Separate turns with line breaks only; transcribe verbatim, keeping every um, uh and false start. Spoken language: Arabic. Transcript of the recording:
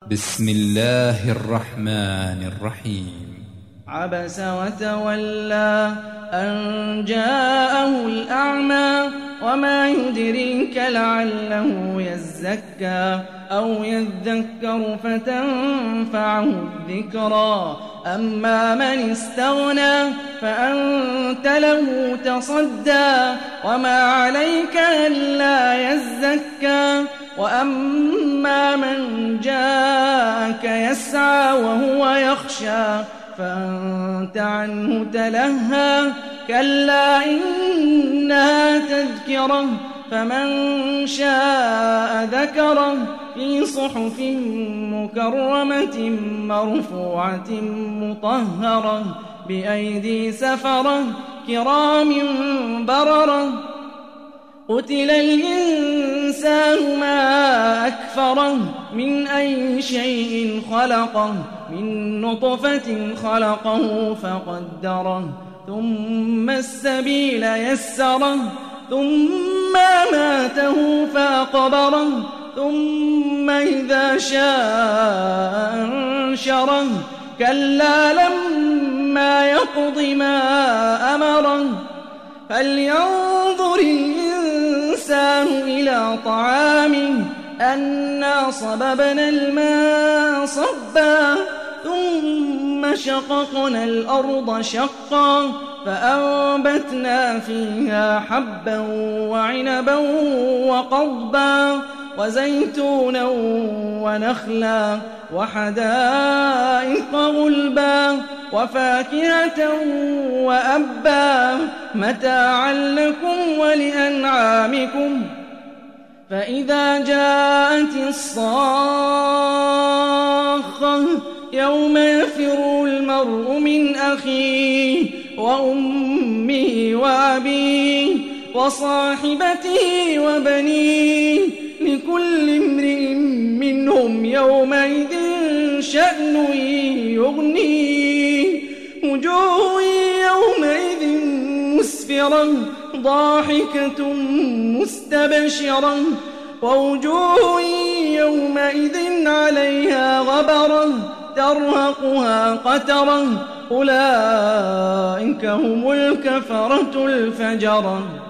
بسم الله الرحمن الرحيم.
عبس وتولى أن جاءه الأعمى وما يدريك لعله يزكى أو يذكر فتنفعه الذكرى أما من استغنى فأنت له تصدى وما عليك ألا يزكى وأما من جاءك يسعى وهو يخشى فأنت عنه تلهى كلا إنها تذكرة فمن شاء ذكره في صحف مكرمة مرفوعة مطهرة بأيدي سفرة كرام بررة قتل الإنسان ما أكفره من أي شيء خلقه من نطفة خلقه فقدره ثم السبيل يسره ثم ماته فأقبره ثم إذا شاء أنشره كلا لما يقض ما أمره فلينظر الإنسان إلى طعامه أنا صببنا الماء صبا ثم شققنا الأرض شقا فأنبتنا فيها حبا وعنبا وقضبا وزيتونا ونخلا وحدائق غلبا وفاكهة وأبا متاعا لكم ولأنعامكم فإذا جاءت الصاخة يوم يفر المرء من أخيه وأمه وأبيه وصاحبته وبنيه لكل امرئ منهم يومئذ شأن يغنيه وجوه يومئذ مسفرة ضاحكة مستبشرة ووجوه يومئذ عليها غبرة ترهقها قترة أولئك هم الكفرة الفجرة.